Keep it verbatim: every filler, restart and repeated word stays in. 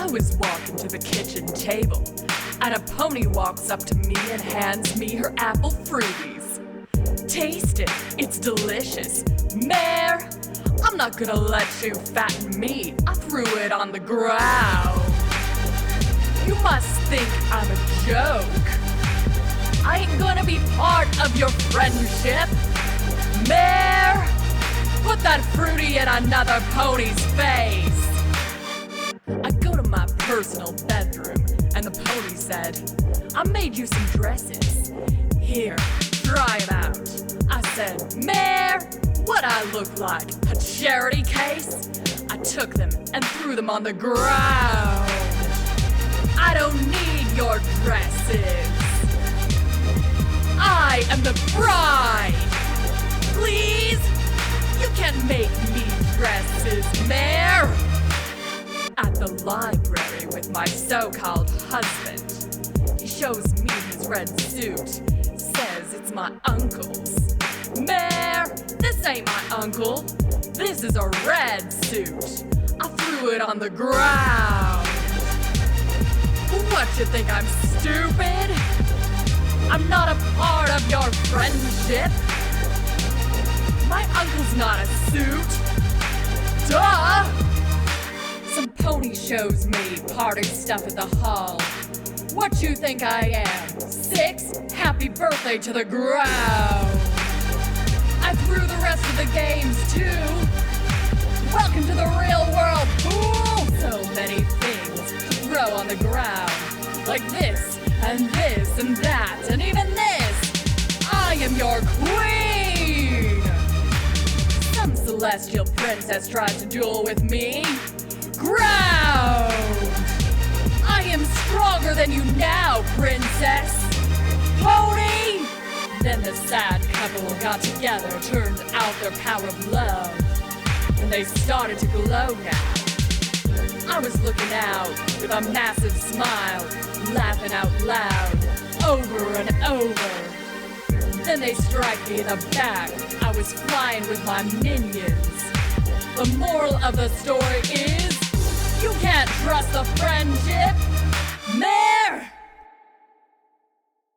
was walking to the kitchen table, and a pony walks up to me and hands me her apple fruities. Taste it, it's delicious. Mare, I'm not gonna let you fatten me. I threw it on the ground. You must think I'm a joke. I ain't gonna be part of your friendship. Mare, put that fruity in another pony's face. I go to my personal bedroom, and the pony said, I made you some dresses. Here, try 'em out. I said, Mare, what I look like? A charity case? I took them and threw them on the ground. I don't need your dresses. I am the bride. Please, you can't make me dresses, Mare. At the library with my so-called husband. He shows me his red suit, says it's my uncle's. Mare, this ain't my uncle. This is a red suit. I threw it on the ground. What, you think I'm stupid? I'm not a part of your friendship. My uncle's not a suit. Duh! Some pony shows me parting stuff at the hall. What you think I am? Six? Happy birthday to the ground. I threw the rest of the games too. Welcome to the real world, fool! So many things to throw on the ground. Like this, and this, and that, and even this. I am your queen! Some celestial princess tries to duel with me. Ground! I am stronger than you now, princess! Pony! Then the sad couple got together, turned out their power of love, and they started to glow now. I was looking out with a massive smile, laughing out loud, over and over. Then they strike me in the back. I was flying with my minions. The moral of the story is, you can't trust a friendship. Man